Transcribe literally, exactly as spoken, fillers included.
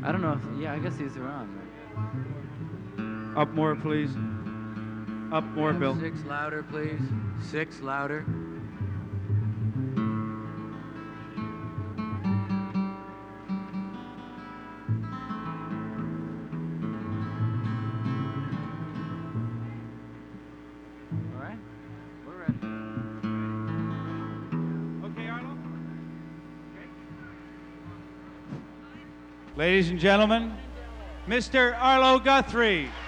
I don't know if, yeah, I guess these are on. Right? Up more, please. Up more, Bill. Six louder, please. Six louder. All right, we're ready. Okay, Arlo? Okay. Ladies and gentlemen, Mister Arlo Guthrie.